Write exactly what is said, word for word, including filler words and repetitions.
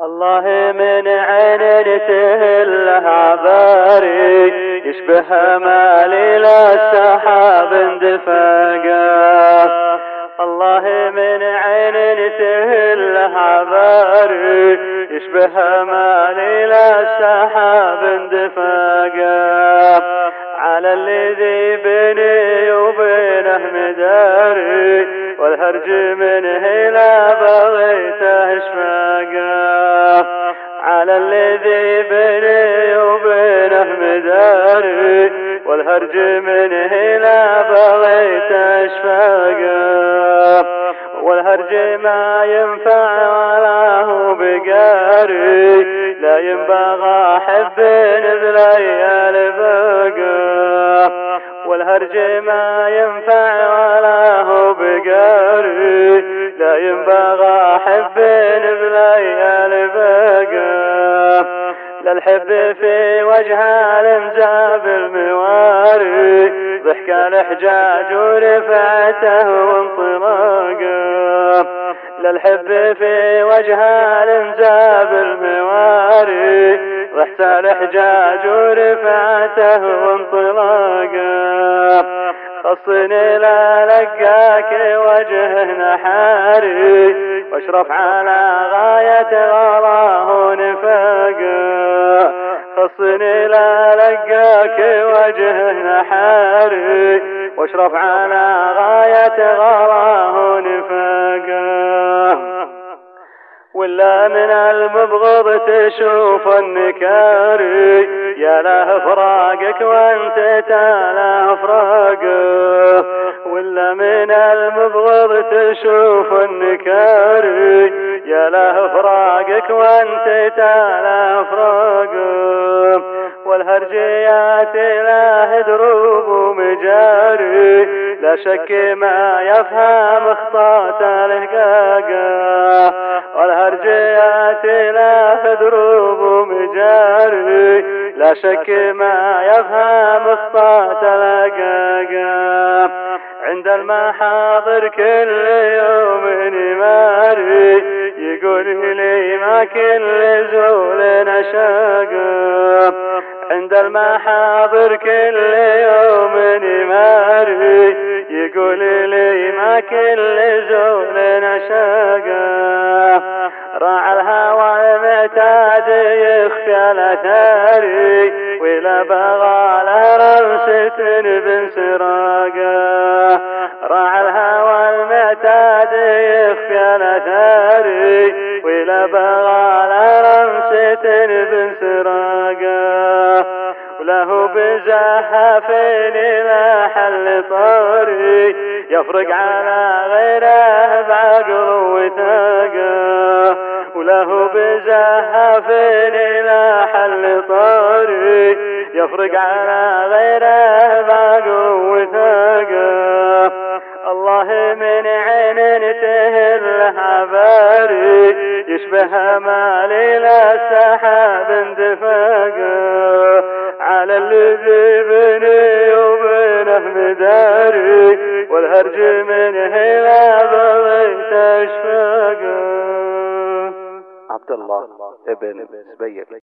الله من عين تهله عباري يشبه ما ليلة السحاب اندفاقه. الله من عين تهله عباري يشبه ما ليلة السحاب اندفاقه. على الذي بيني وبينه مداري والهرج منه لا بغيته اشفاقه. على الذي بيني وبينه مداري والهرج منه لا بغيته اشفاقه. والهرج ما ينفع ولا هو بقاري لا ينبغى حب بليال بقى. والهرج ما ينفع ولا هو بقاري لا ينبغى حب بليال بقى. للحب في وجه الامزاب المواري ضحك الحجاج ورفعته وانطلاقه. للحب في وجه الامزاب المواري ضحك الحجاج ورفعته وانطلاقه. خصني لا لقاك وجه نحاري واشرف على غاية غراه نفاقه. خصني لا لقاك وجه نحاري واشرف على غاية غراه نفاقه. ولا من المبغض تشوف النكاري يا له فراقك وانت تاله فراقه. ولا من المبغض تشوف النكاري يا له فراقك وانت تاله فراقه. والهرجيات له دروب ومجاري لا شك ما يفهم اخطاط الهقاقه. والهرجيات له دروب ومجاري لا شك ما يفهم اخطاط الهقاقه. عند المحاضر كل يوم يماري يقول لي ما كل زول نشاقه. عند المحاضر كل يوم يماري يقول لي ما كل زول نشاقه. راعى الهوى المعتاد يخفى الاثاري ولا بغى له رمسة بانسراقه. راعى الهوى المعتاد يخفى الاثاري ولا بغى له رمسة بانسراقه. وله بزحفين لا حل طاري يفرق على غيره بعقل وثاقه. وله بزحفين لا حل طاري يفرق على غيره بعقل وثاقه. الله من عين تهله عباري يشبه ما ليلة السحاب اندفاقه. على الذي بيني وبينه مداري والهرج منه لا بغيت اشفاقه. عبد الله ابن زبير.